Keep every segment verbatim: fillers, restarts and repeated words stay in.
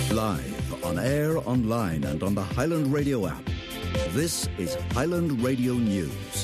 Live, on air, online and on the Highland Radio app. This is Highland Radio News.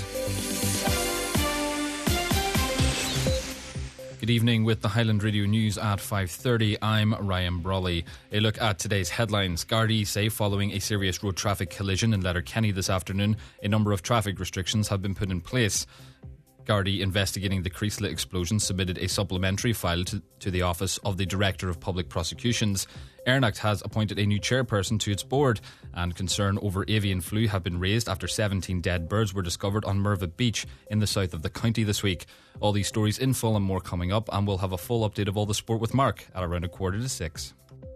Good evening with the Highland Radio News at five thirty. I'm Ryan Brawley. A look at today's headlines. Gardaí say following a serious road traffic collision in Letterkenny this afternoon, a number of traffic restrictions have been put in place. Gardaí investigating the Creasla explosion submitted a supplementary file to, to the Office of the Director of Public Prosecutions. Ernacht has appointed a new chairperson to its board, and concern over avian flu have been raised after seventeen dead birds were discovered on Merva Beach in the south of the county this week. All these stories in full and more coming up, and we'll have a full update of all the sport with Mark at around a quarter to six.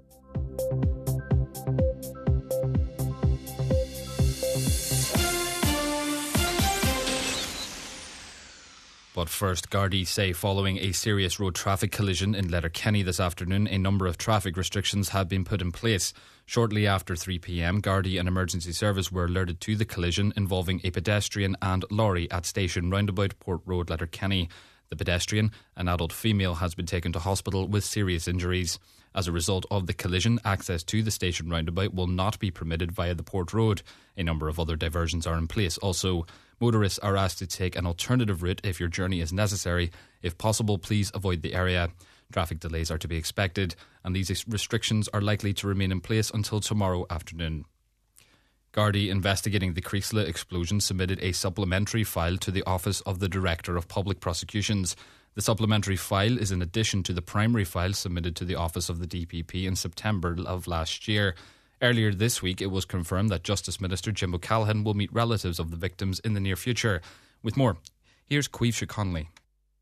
But first, Gardaí say following a serious road traffic collision in Letterkenny this afternoon, a number of traffic restrictions have been put in place. Shortly after three p m, Gardaí and emergency service were alerted to the collision involving a pedestrian and lorry at Station Roundabout, Port Road, Letterkenny. The pedestrian, an adult female, has been taken to hospital with serious injuries. As a result of the collision, access to the station roundabout will not be permitted via the Port Road. A number of other diversions are in place also. Motorists are asked to take an alternative route if your journey is necessary. If possible, please avoid the area. Traffic delays are to be expected, and these restrictions are likely to remain in place until tomorrow afternoon. Gardaí investigating the Creasla explosion submitted a supplementary file to the Office of the Director of Public Prosecutions. The supplementary file is in addition to the primary file submitted to the Office of the D P P in September of last year. Earlier this week, it was confirmed that Justice Minister Jim O'Callaghan will meet relatives of the victims in the near future. With more, here's Caoimhe Connolly.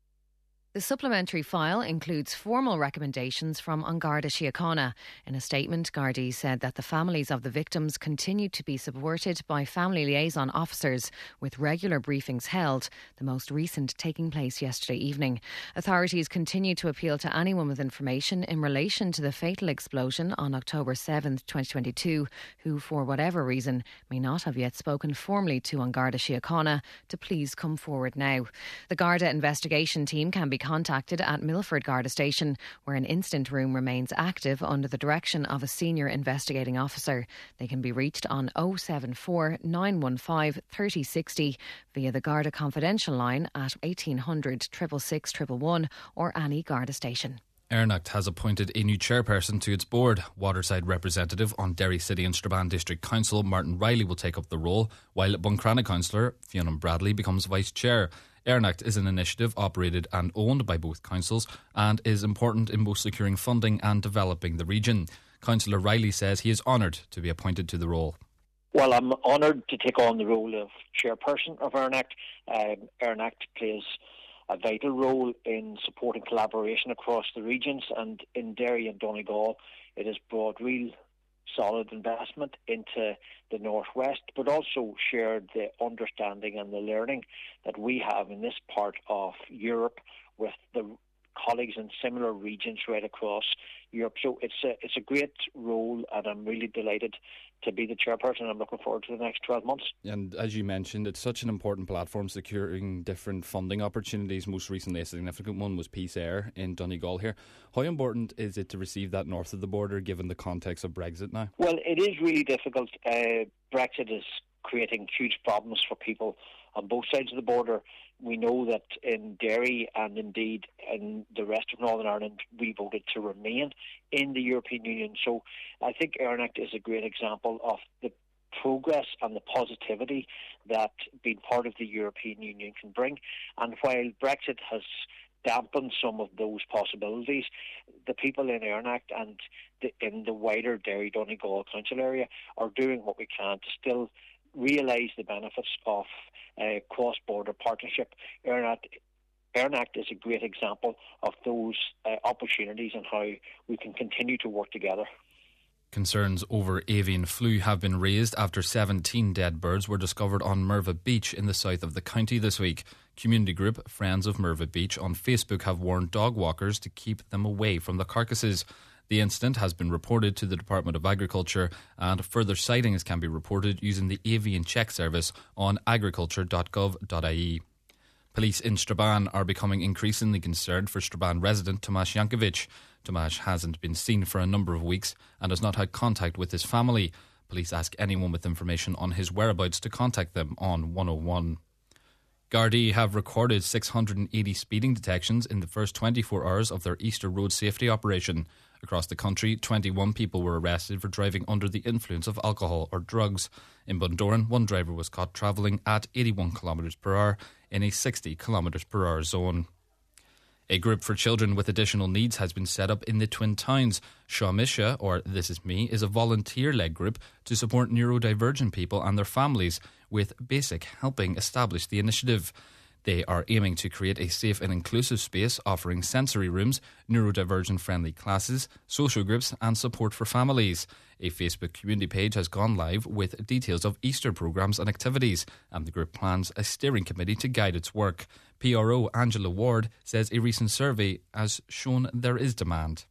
The supplementary file includes formal recommendations from An Garda Síochána. In a statement, Gardaí said that the families of the victims continue to be supported by family liaison officers, with regular briefings held, the most recent taking place yesterday evening. Authorities continue to appeal to anyone with information in relation to the fatal explosion on October seventh, twenty twenty-two, who, for whatever reason, may not have yet spoken formally to An Garda Síochána, to please come forward now. The Garda investigation team can be contacted at Milford Garda Station, where an incident room remains active under the direction of a senior investigating officer. They can be reached on oh seven four, nine one five, three oh six oh via the Garda confidential line at eighteen hundred, six six six, one one one or any Garda station. Ernacht has appointed a new chairperson to its board. Waterside representative on Derry City and Strabane District Council, Martin Riley, will take up the role, while Buncrana councillor Fiona Bradley becomes vice chair. Ernacht is an initiative operated and owned by both councils and is important in both securing funding and developing the region. Councillor Riley says he is honoured to be appointed to the role. Well, I'm honoured to take on the role of chairperson of Ernacht. Um, Ernacht plays a vital role in supporting collaboration across the regions, and in Derry and Donegal it has brought real solid investment into the northwest, but also shared the understanding and the learning that we have in this part of Europe with the colleagues in similar regions right across Europe. So it's a, it's a great role, and I'm really delighted to be the chairperson. I'm looking forward to the next twelve months. And as you mentioned, it's such an important platform, securing different funding opportunities. Most recently, a significant one was Peace Air in Donegal here. How important is it to receive that north of the border, given the context of Brexit now? Well, it is really difficult. Uh, Brexit is creating huge problems for people on both sides of the border. We know that in Derry and indeed in the rest of Northern Ireland, we voted to remain in the European Union. So I think Ernacht is a great example of the progress and the positivity that being part of the European Union can bring. And while Brexit has dampened some of those possibilities, the people in Ernacht and the, in the wider Derry Donegal Council area are doing what we can to still realise the benefits of uh, cross-border partnership. Ernacht, Ernacht is a great example of those uh, opportunities and how we can continue to work together. Concerns over avian flu have been raised after seventeen dead birds were discovered on Merva Beach in the south of the county this week. Community group Friends of Merva Beach on Facebook have warned dog walkers to keep them away from the carcasses. The incident has been reported to the Department of Agriculture, and further sightings can be reported using the Avian Check Service on agriculture dot gov dot I E. Police in Strabane are becoming increasingly concerned for Strabane resident Tomasz Jankovic. Tomasz hasn't been seen for a number of weeks and has not had contact with his family. Police ask anyone with information on his whereabouts to contact them on one oh one. Gardaí have recorded six hundred eighty speeding detections in the first twenty-four hours of their Easter road safety operation. Across the country, twenty-one people were arrested for driving under the influence of alcohol or drugs. In Bundoran, one driver was caught travelling at eighty-one kilometres per hour in a sixty kilometres per hour zone. A group for children with additional needs has been set up in the Twin Towns. Shawmisha, or This Is Me, is a volunteer-led group to support neurodivergent people and their families, with Basic helping establish the initiative. They are aiming to create a safe and inclusive space offering sensory rooms, neurodivergent-friendly classes, social groups and support for families. A Facebook community page has gone live with details of Easter programmes and activities, and the group plans a steering committee to guide its work. P R O Angela Ward says a recent survey has shown there is demand.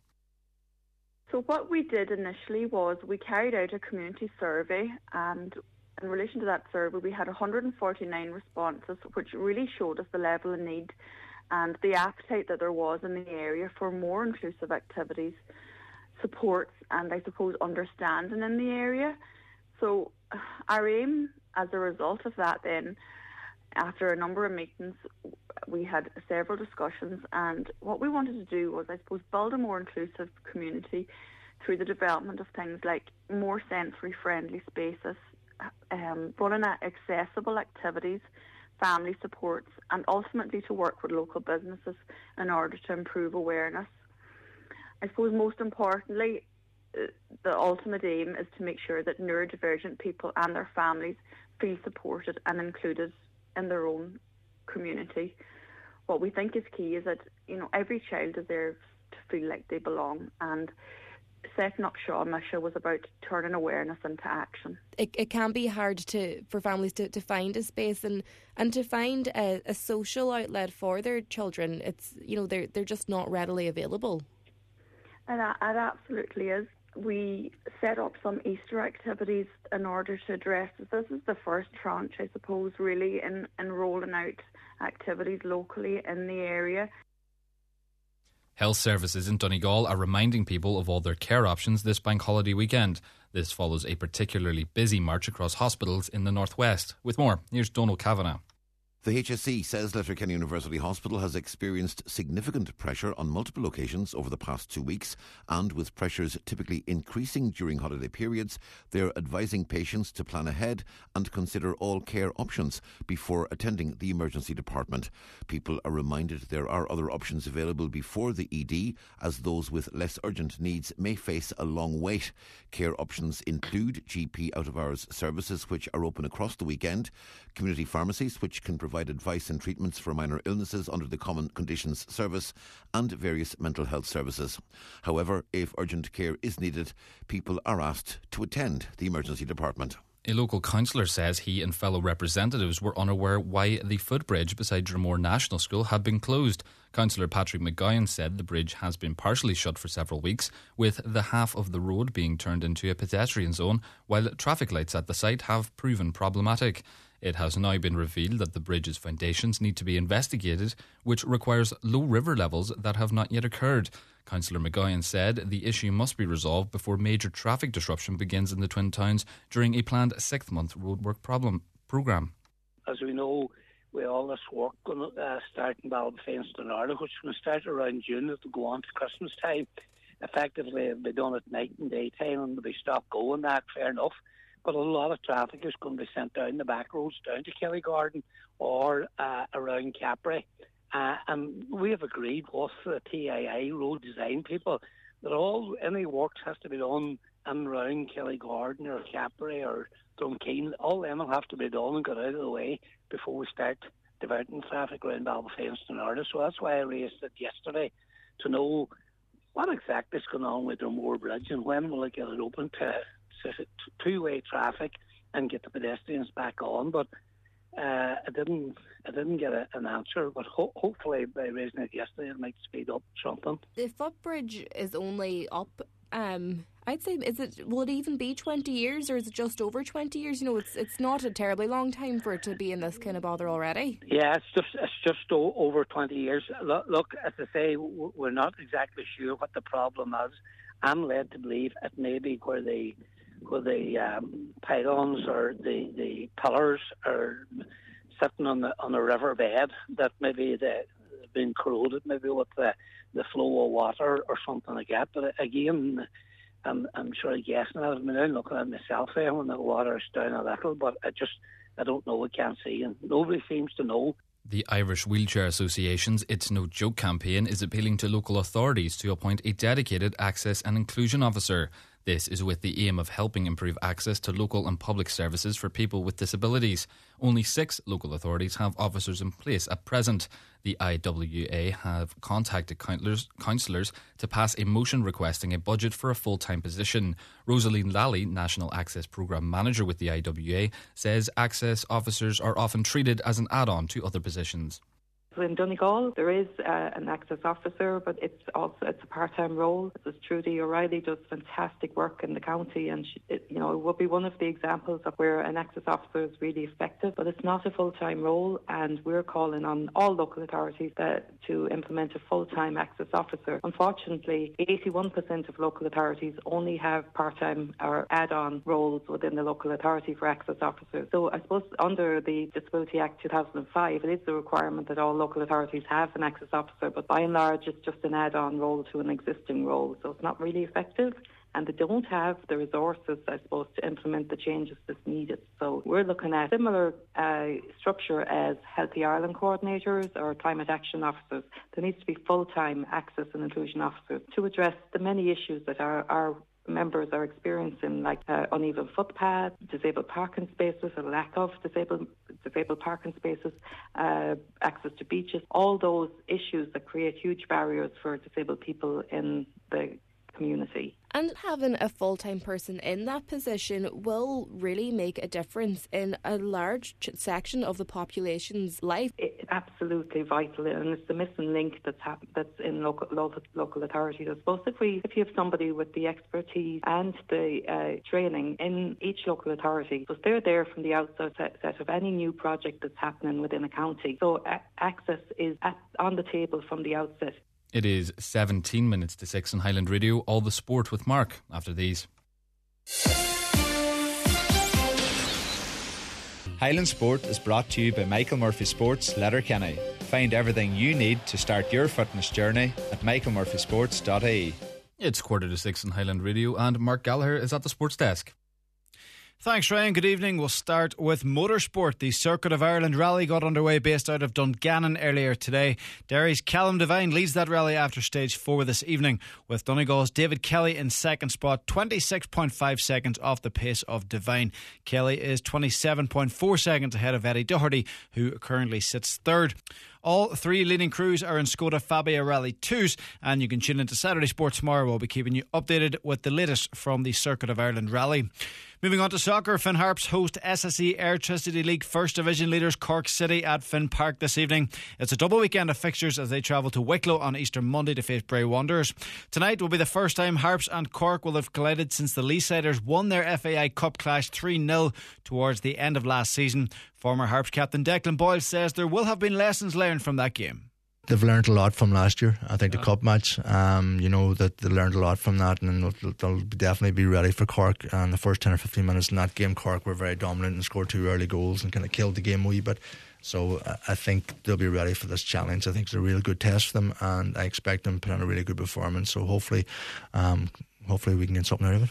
So what we did initially was we carried out a community survey, and in relation to that survey we had one hundred forty-nine responses, which really showed us the level of need and the appetite that there was in the area for more inclusive activities, supports and I suppose understanding in the area. So our aim as a result of that then, after a number of meetings, we had several discussions, and what we wanted to do was, I suppose, build a more inclusive community through the development of things like more sensory-friendly spaces, um, running at accessible activities, family supports, and ultimately to work with local businesses in order to improve awareness. I suppose most importantly, the ultimate aim is to make sure that neurodivergent people and their families feel supported and included in their own community. What we think is key is that, you know, every child deserves to feel like they belong, and setting up Shawmisha was about turning awareness into action. It, it can be hard to for families to, to find a space and, and to find a, a social outlet for their children. It's, you know, they're they're just not readily available. And it, it absolutely is. We set up some Easter activities in order to address this. This is the first tranche, I suppose, really, in, in rolling out activities locally in the area. Health services in Donegal are reminding people of all their care options this bank holiday weekend. This follows a particularly busy march across hospitals in the northwest. With more, here's Donal Kavanagh. The H S C says Letterkenny University Hospital has experienced significant pressure on multiple occasions over the past two weeks, and with pressures typically increasing during holiday periods, they're advising patients to plan ahead and consider all care options before attending the emergency department. People are reminded there are other options available before the E D, as those with less urgent needs may face a long wait. Care options include G P out-of-hours services, which are open across the weekend, community pharmacies, which can provide advice and treatments for minor illnesses under the Common Conditions Service, and various mental health services. However, if urgent care is needed, people are asked to attend the emergency department. A local councillor says he and fellow representatives were unaware why the footbridge beside Dromore National School had been closed. Councillor Patrick McGowan said the bridge has been partially shut for several weeks, with the half of the road being turned into a pedestrian zone, while traffic lights at the site have proven problematic. It has now been revealed that the bridge's foundations need to be investigated, which requires low river levels that have not yet occurred. Councillor McGowan said the issue must be resolved before major traffic disruption begins in the Twin Towns during a planned sixth-month roadwork problem programme. As we know, with all this work going to uh, start in Ballybofey, which is going to start around June, it'll go on to Christmas time. Effectively, it'll be done at night and daytime, and it'll be stopped going, that, fair enough. But a lot of traffic is going to be sent down the back roads, down to Kellygarden or uh, around Capri. Uh, and we have agreed with the T I I road design people that all any works has to be done in and around Kellygarden or Capri or Drumkeen. All them will have to be done and got out of the way before we start diverting traffic around Ballybofey and Stranraer. So that's why I raised it yesterday, to know what exactly is going on with Dromore Bridge and when will it get it open to two-way traffic and get the pedestrians back on. But uh, I didn't I didn't get a, an answer, but ho- hopefully by raising it yesterday it might speed up something. The footbridge is only up um, I'd say, is it, will it even be twenty years, or is it just over twenty years? You know, it's it's not a terribly long time for it to be in this kind of bother already. Yeah, it's just it's just o- over twenty years. Look, look, as I say, w- we're not exactly sure what the problem is. I'm led to believe it may be where the where the um, pylons or the, the pillars are sitting on the on a river bed, that maybe they've been corroded, maybe with the, the flow of water or something like that. But again, I'm, I'm sort of guessing. I've been down looking at myself there when the water is down a little, but I just I don't know. I can't see, and nobody seems to know. The Irish Wheelchair Association's It's No Joke campaign is appealing to local authorities to appoint a dedicated access and inclusion officer. This is with the aim of helping improve access to local and public services for people with disabilities. Only six local authorities have officers in place at present. The I W A have contacted counsellors, counsellors to pass a motion requesting a budget for a full-time position. Rosaline Lally, National Access Programme Manager with the I W A, says access officers are often treated as an add-on to other positions. In Donegal, there is uh, an access officer, but it's also it's a part-time role. This is Trudy O'Reilly, does fantastic work in the county, and she, it, you know, it would be one of the examples of where an access officer is really effective. But it's not a full-time role, and we're calling on all local authorities uh, to implement a full-time access officer. Unfortunately, eighty-one percent of local authorities only have part-time or add-on roles within the local authority for access officers. So I suppose under the Disability Act two thousand five, it is a requirement that all local Local authorities have an access officer, but by and large it's just an add-on role to an existing role, so it's not really effective, and they don't have the resources, I suppose, to implement the changes that's needed. So we're looking at similar uh, structure as Healthy Ireland coordinators or climate action officers. There needs to be full-time access and inclusion officers to address the many issues that our, our members are experiencing, like uh, uneven footpaths, disabled parking spaces, a lack of disabled disabled parking spaces, uh, access to beaches, all those issues that create huge barriers for disabled people in the community. And having a full-time person in that position will really make a difference in a large ch- section of the population's life. It's absolutely vital, and it's the missing link that's hap- that's in local, local local authorities. I suppose if we if you have somebody with the expertise and the uh, training in each local authority, so they're there from the outset set of any new project that's happening within a county. So a- access is at, on the table from the outset. It is seventeen minutes to six on Highland Radio. All the sport with Mark after these. Highland Sport is brought to you by Michael Murphy Sports, Letterkenny. Find everything you need to start your fitness journey at michael murphy sports dot I E. It's quarter to six on Highland Radio, and Mark Gallagher is at the sports desk. Thanks, Ryan. Good evening. We'll start with motorsport. The Circuit of Ireland rally got underway based out of Dungannon earlier today. Derry's Callum Devine leads that rally after stage four this evening, with Donegal's David Kelly in second spot, twenty-six point five seconds off the pace of Devine. Kelly is twenty-seven point four seconds ahead of Eddie Doherty, who currently sits third. All three leading crews are in Skoda Fabia Rally twos, and you can tune into Saturday Sport tomorrow. We'll be keeping you updated with the latest from the Circuit of Ireland rally. Moving on to soccer, Finn Harps host S S E Airtricity League First Division leaders Cork City at Finn Park this evening. It's a double weekend of fixtures as they travel to Wicklow on Easter Monday to face Bray Wanderers. Tonight will be the first time Harps and Cork will have collided since the Leesiders won their F A I Cup clash three nil towards the end of last season. Former Harps captain Declan Boyle says there will have been lessons learned from that game. They've learned a lot from last year. I think yeah. the cup match, um, you know, that they learned a lot from that, and they'll, they'll definitely be ready for Cork. And the first ten or fifteen minutes in that game, Cork were very dominant and scored two early goals and kind of killed the game a wee bit. So I think they'll be ready for this challenge. I think it's a real good test for them, and I expect them to put on a really good performance. So hopefully, um, hopefully we can get something out of it.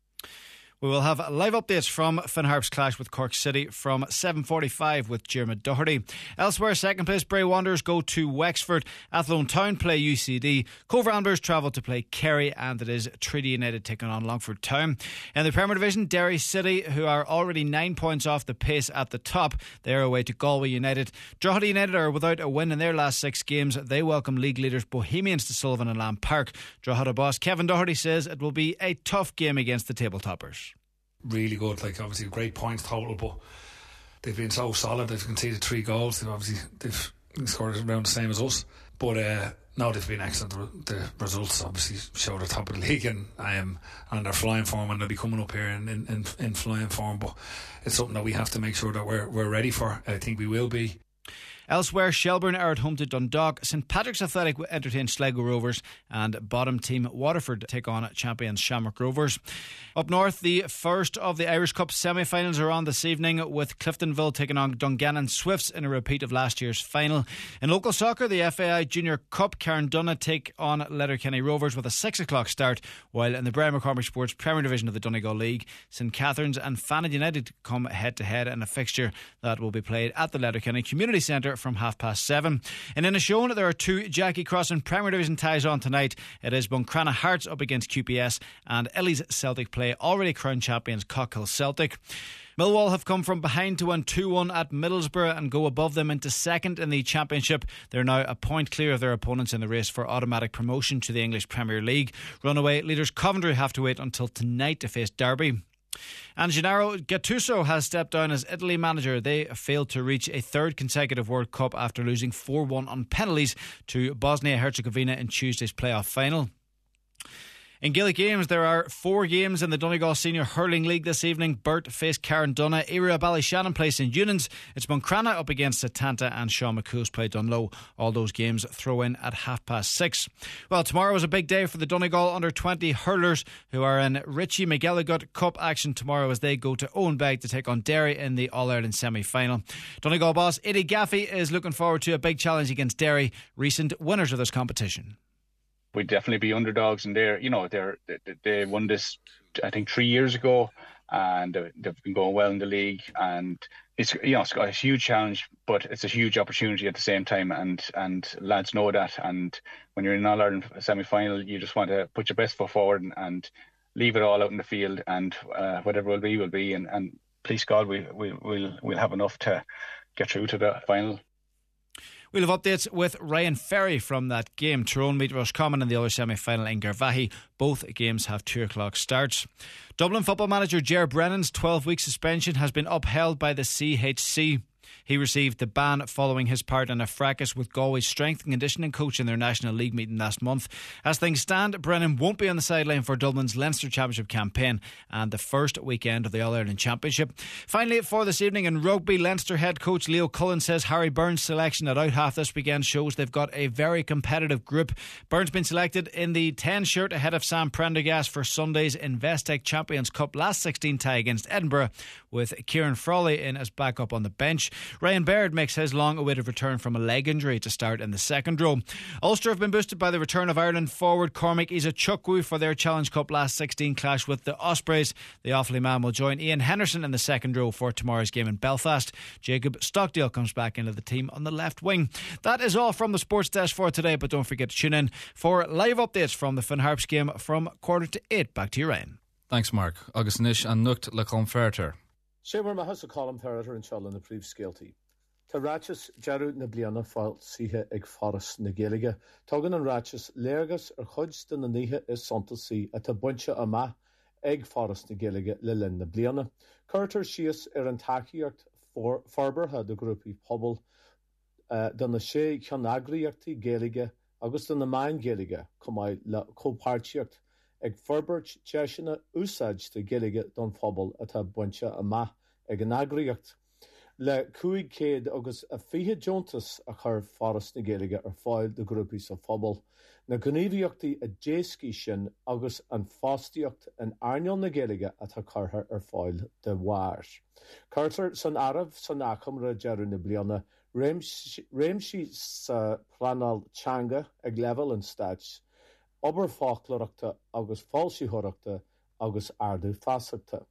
We will have live updates from Finn Harps' clash with Cork City from seven forty-five with Diarmuid Doherty. Elsewhere, second place Bray Wanderers go to Wexford. Athlone Town play U C D. Cove Ramblers travel to play Kerry, and it is Treaty United taking on Longford Town. In the Premier Division, Derry City, who are already nine points off the pace at the top, they are away to Galway United. Drogheda United are without a win in their last six games. They welcome league leaders Bohemians to Sullivan and Lamb Park. Drogheda boss Kevin Doherty says it will be a tough game against the table toppers. Really good, like obviously great points total, but they've been so solid. They've conceded three goals. They've obviously they've scored around the same as us, but uh, No, they've been excellent. The results obviously show the top of the league, and um, and they're flying form, and they'll be coming up here in, in, in, in flying form. But it's something that we have to make sure that we're we're ready for. I think we will be. Elsewhere, Shelbourne are at home to Dundalk. St Patrick's Athletic will entertain Sligo Rovers, and bottom team Waterford take on champions Shamrock Rovers. Up north, the first of the Irish Cup semi-finals are on this evening, with Cliftonville taking on Dungannon Swifts in a repeat of last year's final. In local soccer, the F A I Junior Cup, Carndonagh take on Letterkenny Rovers with a six o'clock start, while in the Brian McCormick Sports Premier Division of the Donegal League, St Catherine's and Fannin United come head to head in a fixture that will be played at the Letterkenny Community Centre from half past seven. And in Ashone, there are two Jackie Crossan Premier Division ties on tonight. It is Buncrana Hearts up against Q P S, and Ellie's Celtic play already crowned champions Cockhill Celtic. Millwall have come from behind to win two one at Middlesbrough and go above them into second in the Championship. They're now a point clear of their opponents in the race for automatic promotion to the English Premier League. Runaway leaders Coventry have to wait until tonight to face Derby. And Gennaro Gattuso has stepped down as Italy manager. They failed to reach a third consecutive World Cup after losing four one on penalties to Bosnia-Herzegovina in Tuesday's playoff final. In Gaelic games, there are four games in the Donegal Senior Hurling League this evening. Burt face Carndonagh, Era Ballyshannon play St Eunan's, it's Buncrana up against Setanta, and Sean McCool's play Dunlow. All those games throw in at half past six. Well, tomorrow is a big day for the Donegal under twenty hurlers, who are in Richie McGilligut Cup action tomorrow as they go to Owenbeg to take on Derry in the All-Ireland semi-final. Donegal boss Eddie Gaffey is looking forward to a big challenge against Derry, recent winners of this competition. We'd definitely be underdogs, and they're, you know, they're they, they won this, I think, three years ago, and they've been going well in the league, and it's, you know, it's got a huge challenge, but it's a huge opportunity at the same time, and and lads know that. And when you're in an All-Ireland semi-final, you just want to put your best foot forward and, and leave it all out in the field, and uh, whatever will be will be, and, and please God, we we we'll we'll have enough to get through to the final. We'll have updates with Ryan Ferry from that game. Tyrone meet Roscommon in the other semi-final in Garvaghey. Both games have two o'clock starts. Dublin football manager Ger Brennan's twelve-week suspension has been upheld by the C H C. He received the ban following his part in a fracas with Galway's strength and conditioning coach in their National League meeting last month. As things stand, Brennan won't be on the sideline for Dublin's Leinster Championship campaign and the first weekend of the All-Ireland Championship. Finally, for this evening in rugby, Leinster head coach Leo Cullen says Harry Burns' selection at out half this weekend shows they've got a very competitive group. Burns been selected in the ten shirt ahead of Sam Prendergast for Sunday's Investec Champions Cup last sixteen tie against Edinburgh, with Kieran Frawley in as backup on the bench. Ryan Baird makes his long-awaited return from a leg injury to start in the second row. Ulster have been boosted by the return of Ireland forward Cormac Isachukwu for their Challenge Cup last sixteen clash with the Ospreys. The Offaly man will join Ian Henderson in the second row for tomorrow's game in Belfast. Jacob Stockdale comes back into the team on the left wing. That is all from the sports desk for today, but don't forget to tune in for live updates from the Finn Harps game from quarter to eight. Back to you, Ryan. Thanks, Mark. Agus Nish and Nucht le Conferter. Sémar ma has a column ferreter and Charlotte in the brief skelty. Ta ratchas jarú na bliana fáil síthe ag Forras na Gaeilge. Tugan an ratchas léargas ar chuid den na níthe is santasaí a ta buinte ama ag Forras na Gaeilge le linn na bliana. Curtar sias ar an taciíocht forbartha de grúpi pobl uh, den na sé cheanagriíochtaí Gaeilge agus den na main Gaeilge cumáid le cópáirtíocht ag forbairt teisina úsáid de Gaeilge don pobl a ta buinte ama ag an agriíocht. Le cúig céad agus a fiche Jontas a chur Forras na Gaeilge ar fáil de grúpi sa phobal. Na gníomhaíochtaí a déascí sin agus an fástaíocht an airneol na Gaeilge a tá cartha ar fáil de bhair. Cartar san arabh san achamra dearú na bliana réimsí sa planal teanga ag level an stats, obair fáclareachta agus fáilsíthireachta agus ardú fásachta.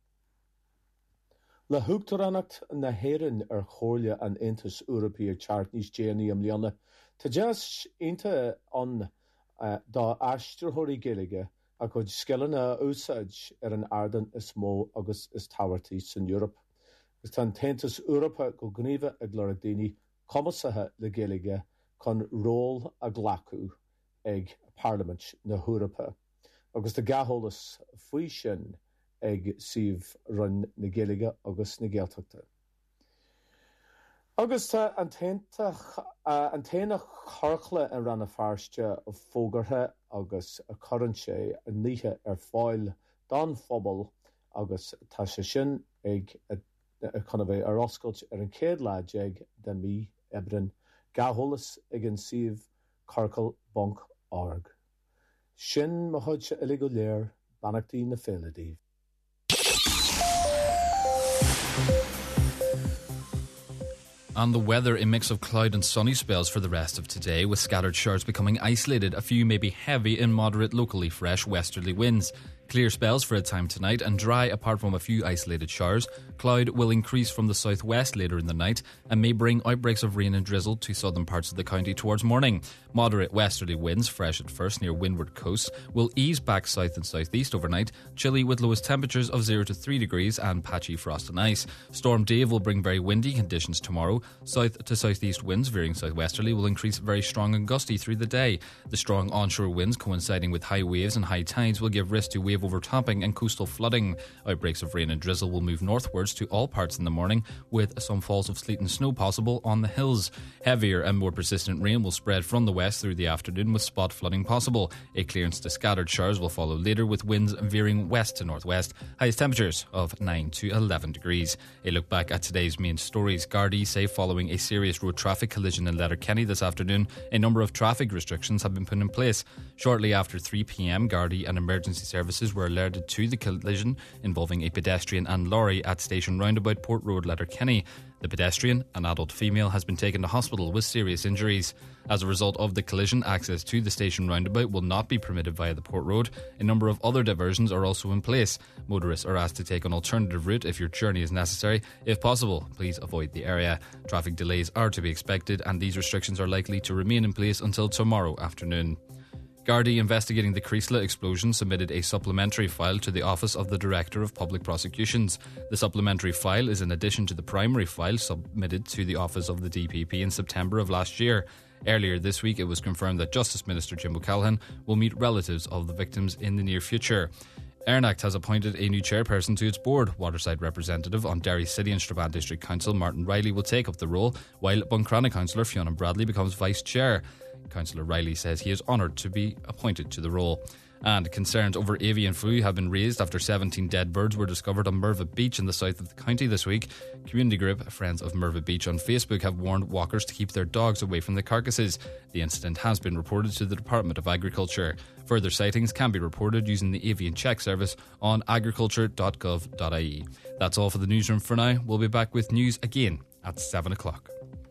Le húgtaranacht na héireann ar chóirle an Intas Úrapaí teart níos déanaí am líana, tá deas inta an uh, dá aistriúthirí Gaeilge a chud scileann a úsáid ar an ardan is mó agus is táhairtaí san Eorop. Gus tá Intas Úrapa go gníomha ag lera daoine comasathe le Gaeilge chun ról a ghlacú ag Parliament na Húrapa. Agus tá gatholalas faoi sin ag sih run na Gaeilge agus na Gaeltachta. Agus tá an téna chorchla an ranna fearste a fógarthe agus a curran sé a níthe ar fáil don phobal agus tá sé sin ag chuna bheith ar oscailt ar an céad láideag de mí ebrin gatholalas ag an siomh carcail bonc org. Sin mo chuid se uile go léir bannachtaí na féiledíh. And the weather, a mix of cloud and sunny spells for the rest of today, with scattered showers becoming isolated. A few may be heavy and moderate, locally fresh westerly winds. Clear spells for a time tonight and dry apart from a few isolated showers. Cloud will increase from the southwest later in the night and may bring outbreaks of rain and drizzle to southern parts of the county towards morning. Moderate westerly winds, fresh at first near windward coasts, will ease back south and southeast overnight. Chilly with lowest temperatures of zero to three degrees and patchy frost and ice. Storm Dave will bring very windy conditions tomorrow. South to southeast winds veering southwesterly will increase very strong and gusty through the day. The strong onshore winds coinciding with high waves and high tides will give risk to wave overtopping and coastal flooding. Outbreaks of rain and drizzle will move northwards to all parts in the morning, with some falls of sleet and snow possible on the hills. Heavier and more persistent rain will spread from the west through the afternoon, with spot flooding possible. A clearance to scattered showers will follow later, with winds veering west to northwest. Highest temperatures of nine to eleven degrees. A look back at today's main stories. Gardaí say following a serious road traffic collision in Letterkenny this afternoon, a number of traffic restrictions have been put in place. Shortly after three p.m, Gardaí and emergency services were alerted to the collision involving a pedestrian and lorry at Station Roundabout, Port Road, Letterkenny. The pedestrian, an adult female, has been taken to hospital with serious injuries. As a result of the collision, access to the station roundabout will not be permitted via the Port Road. A number of other diversions are also in place. Motorists are asked to take an alternative route if your journey is necessary. If possible, please avoid the area. Traffic delays are to be expected, and these restrictions are likely to remain in place until tomorrow afternoon. Gardaí investigating the Creasla explosion submitted a supplementary file to the Office of the Director of Public Prosecutions. The supplementary file is in addition to the primary file submitted to the Office of the D P P in September of last year. Earlier this week, it was confirmed that Justice Minister Jim O'Callaghan will meet relatives of the victims in the near future. Ernacht has appointed a new chairperson to its board. Waterside representative on Derry City and Strabane District Council, Martin Riley, will take up the role, while Buncrana councillor Fiona Bradley becomes vice chair. Councillor Riley says he is honoured to be appointed to the role. And concerns over avian flu have been raised after seventeen dead birds were discovered on Merva Beach in the south of the county this week. Community group Friends of Merva Beach on Facebook have warned walkers to keep their dogs away from the carcasses. The incident has been reported to the Department of Agriculture. Further sightings can be reported using the Avian Check service on agriculture dot gov dot I E. That's all for the newsroom for now. We'll be back with news again at seven o'clock.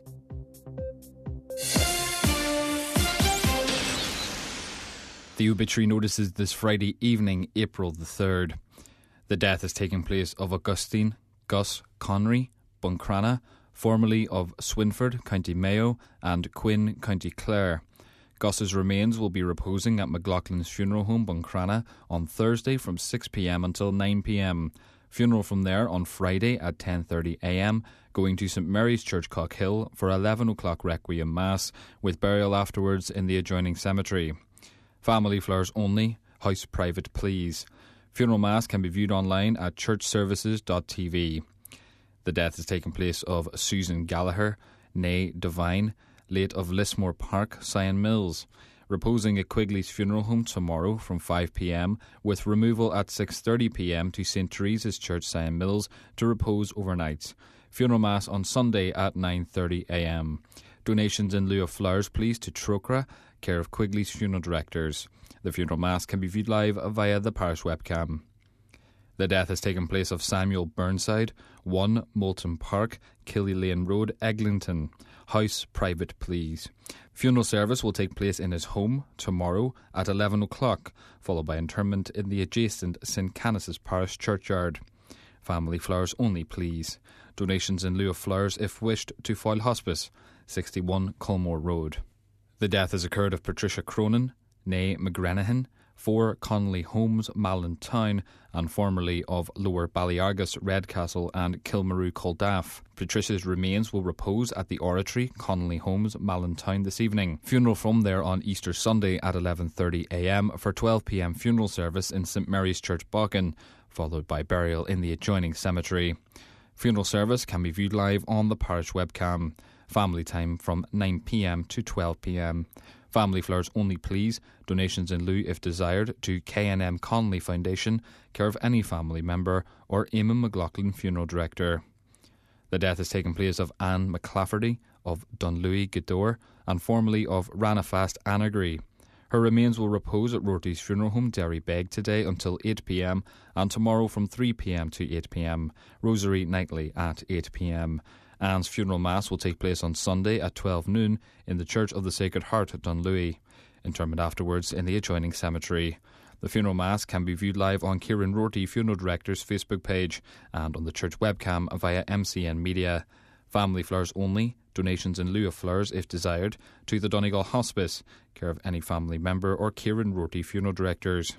The obituary notices this Friday evening, April the third. The death is taking place of Augustine Gus Connery Buncrana, formerly of Swinford, County Mayo, and Quinn, County Clare. Gus's remains will be reposing at McLaughlin's funeral home, Buncrana, on Thursday from six p.m. until nine p.m. Funeral from there on Friday at ten thirty a.m, going to St Mary's Church, Cockhill, for eleven o'clock Requiem Mass, with burial afterwards in the adjoining cemetery. Family flowers only, house private please. Funeral Mass can be viewed online at church services dot t v. The death has taken place of Susan Gallagher, née Devine, late of Lismore Park, Sion Mills, reposing at Quigley's funeral home tomorrow from five p.m, with removal at six thirty p.m. to St Teresa's Church, Sion Mills, to repose overnight. Funeral Mass on Sunday at nine thirty a.m. Donations in lieu of flowers please to Trocra, care of Quigley's funeral directors. The funeral mass can be viewed live via the parish webcam. The death has taken place of Samuel Burnside, one Moulton Park, Killy Lane Road, Eglinton. House private please. Funeral service will take place in his home tomorrow at eleven o'clock, followed by interment in the adjacent St Canice's Parish Churchyard. Family flowers only please. Donations in lieu of flowers if wished to Foyle Hospice, sixty-one Culmore Road. The death has occurred of Patricia Cronin, née McGranahan, four Connolly Homes, Malin Town, and formerly of Lower Ballyargus, Redcastle and Kilmaru Coldaff. Patricia's remains will repose at the Oratory, Connolly Homes, Malin Town this evening. Funeral from there on Easter Sunday at eleven thirty a.m. for twelve p.m. funeral service in St Mary's Church, Bocken, followed by burial in the adjoining cemetery. Funeral service can be viewed live on the parish webcam. Family time from nine p m to twelve p m. Family flowers only please. Donations in lieu if desired to K N M Connolly Foundation, care of any family member, or Eamon McLaughlin Funeral Director. The death has taken place of Anne McClafferty of Dunluey Gador and formerly of Ranafast Annagree. Her remains will repose at Rorty's Funeral Home, Derry Beg, today until eight p m and tomorrow from three p m to eight p m. Rosary nightly at eight p m. Anne's funeral mass will take place on Sunday at twelve noon in the Church of the Sacred Heart at Dunluey. Interment afterwards in the adjoining cemetery. The funeral mass can be viewed live on Kieran Rorty Funeral Director's Facebook page and on the church webcam via M C N Media. Family flowers only. Donations in lieu of flowers, if desired, to the Donegal Hospice, care of any family member or Kieran Rorty Funeral Directors.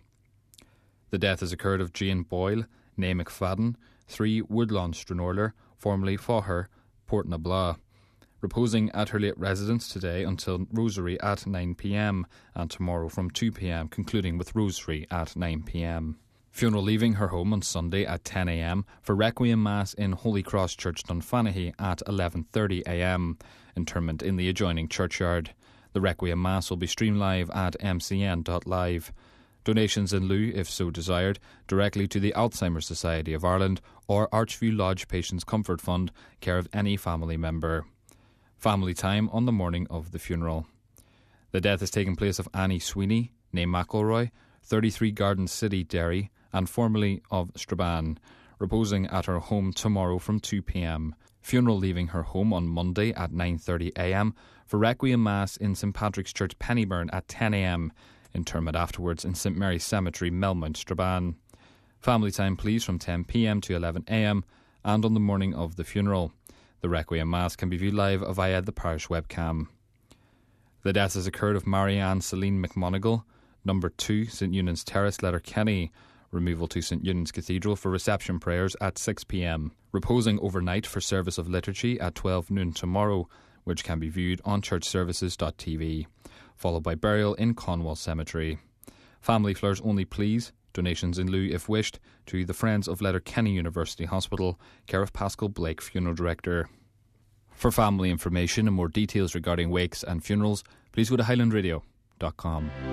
The death has occurred of Jane Boyle, née McFadden, three Woodlawn Stranorler, formerly Faughur, Port Nabla, reposing at her late residence today until Rosary at nine p m and tomorrow from two p m, concluding with Rosary at nine p m. Funeral leaving her home on Sunday at ten a m for Requiem Mass in Holy Cross Church Dunfanaghy at eleven thirty a m. Interment in the adjoining churchyard. The Requiem Mass will be streamed live at m c n dot live. Donations in lieu, if so desired, directly to the Alzheimer's Society of Ireland or Archview Lodge Patients Comfort Fund, care of any family member. Family time on the morning of the funeral. The death has taken place of Annie Sweeney, née McElroy, thirty-three Garden City, Derry, and formerly of Strabane, reposing at her home tomorrow from two p m. Funeral leaving her home on Monday at nine thirty a m for Requiem Mass in St Patrick's Church, Pennyburn at ten a m. Interment afterwards in St Mary's Cemetery, Melmount, Strabane. Family time please from ten p m to eleven a m and on the morning of the funeral. The Requiem Mass can be viewed live via the parish webcam. The death has occurred of Marianne Celine McMonigal, number two, St Eunan's Terrace, Letterkenny. Removal to St Eunan's Cathedral for reception prayers at six p m. Reposing overnight for service of liturgy at twelve noon tomorrow, which can be viewed on church services dot t v. Followed by burial in Conwall Cemetery. Family flowers only please. Donations in lieu if wished to the Friends of Letterkenny University Hospital, care of Pascal Blake Funeral Director. For family information and more details regarding wakes and funerals, please go to highland radio dot com.